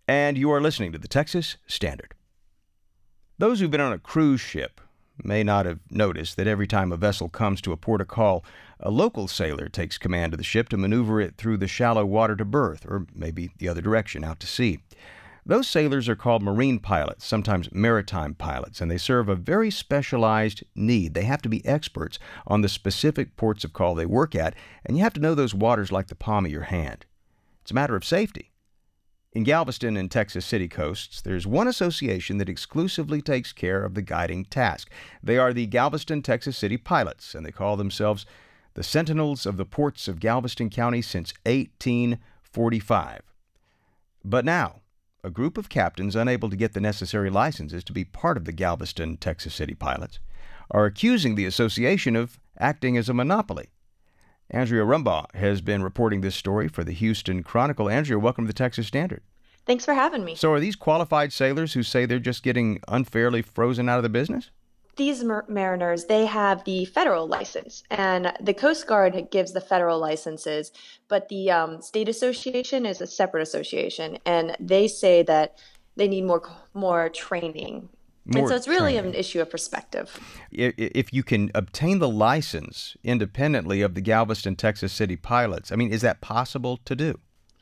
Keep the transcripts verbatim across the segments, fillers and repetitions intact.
and you are listening to the Texas Standard. Those who've been on a cruise ship may not have noticed that every time a vessel comes to a port of call, a local sailor takes command of the ship to maneuver it through the shallow water to berth, or maybe the other direction, out to sea. Those sailors are called marine pilots, sometimes maritime pilots, and they serve a very specialized need. They have to be experts on the specific ports of call they work at, and you have to know those waters like the palm of your hand. It's a matter of safety. In Galveston and Texas City coasts, there's one association that exclusively takes care of the guiding task. They are the Galveston Texas City Pilots, and they call themselves the Sentinels of the Ports of Galveston County since eighteen forty-five. But now, a group of captains unable to get the necessary licenses to be part of the Galveston Texas City Pilots are accusing the association of acting as a monopoly. Andrea Rumbaugh has been reporting this story for the Houston Chronicle. Andrea, welcome to the Texas Standard. Thanks for having me. So are these qualified sailors who say they're just getting unfairly frozen out of the business? These mar- mariners, they have the federal license, and the Coast Guard gives the federal licenses, but the um, state association is a separate association, and they say that they need more more training. More and so it's really training. An issue of perspective. If you can obtain the license independently of the Galveston, Texas City Pilots, I mean, is that possible to do?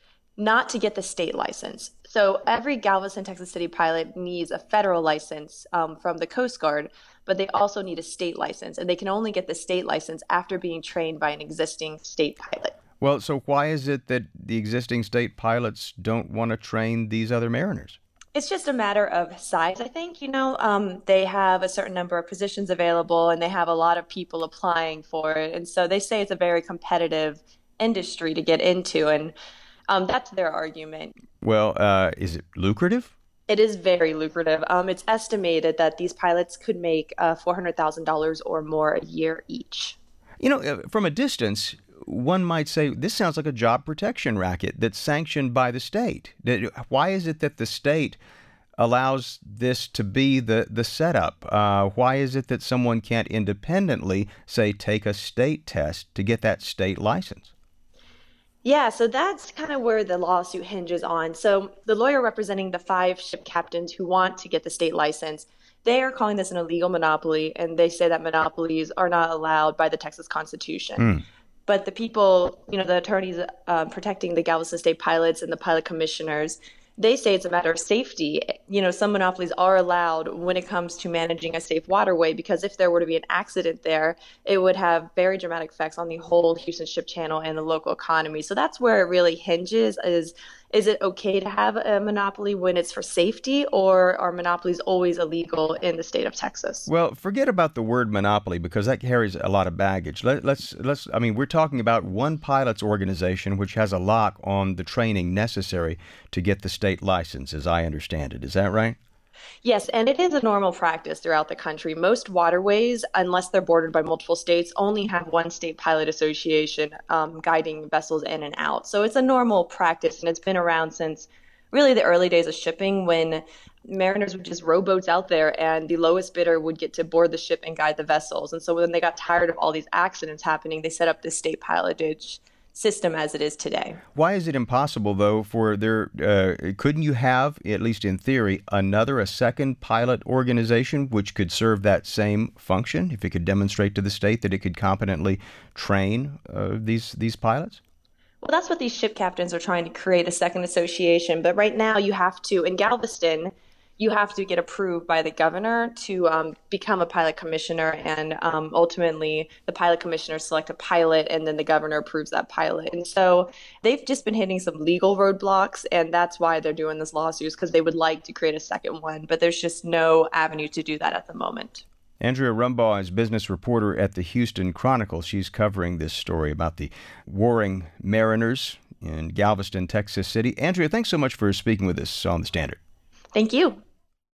Not to get the state license. So every Galveston, Texas City pilot needs a federal license um, from the Coast Guard, but they also need a state license, and they can only get the state license after being trained by an existing state pilot. Well, so why is it that the existing state pilots don't want to train these other mariners? It's just a matter of size, I think. You know, um, they have a certain number of positions available, and they have a lot of people applying for it. And so they say it's a very competitive industry to get into, and um, that's their argument. Well, uh, is it lucrative? It is very lucrative. Um, it's estimated that these pilots could make uh, four hundred thousand dollars or more a year each. You know, from a distance, one might say this sounds like a job protection racket that's sanctioned by the state. Why is it that the state allows this to be the, the setup? Uh, why is it that someone can't independently, say, take a state test to get that state license? Yeah, so that's kind of where the lawsuit hinges on. So the lawyer representing the five ship captains who want to get the state license, they are calling this an illegal monopoly, and they say that monopolies are not allowed by the Texas Constitution. Mm. But the people, you know, the attorneys uh, protecting the Galveston State pilots and the pilot commissioners, they say it's a matter of safety. You know, some monopolies are allowed when it comes to managing a safe waterway, because if there were to be an accident there, it would have very dramatic effects on the whole Houston Ship Channel and the local economy. So that's where it really hinges is, is it okay to have a monopoly when it's for safety, or are monopolies always illegal in the state of Texas? Well, forget about the word monopoly, because that carries a lot of baggage. Let, let's, let's, I mean, we're talking about one pilot's organization which has a lock on the training necessary to get the state license, as I understand it. Is that right? Yes, and it is a normal practice throughout the country. Most waterways, unless they're bordered by multiple states, only have one state pilot association um, guiding vessels in and out. So it's a normal practice, and it's been around since really the early days of shipping, when mariners would just row boats out there and the lowest bidder would get to board the ship and guide the vessels. And so when they got tired of all these accidents happening, they set up this state pilotage system as it is today. Why is it impossible, though, for there, uh, couldn't you have, at least in theory, another, a second pilot organization which could serve that same function, if it could demonstrate to the state that it could competently train uh, these these pilots? Well, that's what these ship captains are trying to create, a second association. But right now you have to, in Galveston, you have to get approved by the governor to um, become a pilot commissioner, and um, ultimately the pilot commissioner select a pilot, and then the governor approves that pilot. And so they've just been hitting some legal roadblocks, and that's why they're doing this lawsuit, because they would like to create a second one, but there's just no avenue to do that at the moment. Andrea Rumbaugh is business reporter at the Houston Chronicle. She's covering this story about the warring mariners in Galveston, Texas City. Andrea, thanks so much for speaking with us on The Standard. Thank you.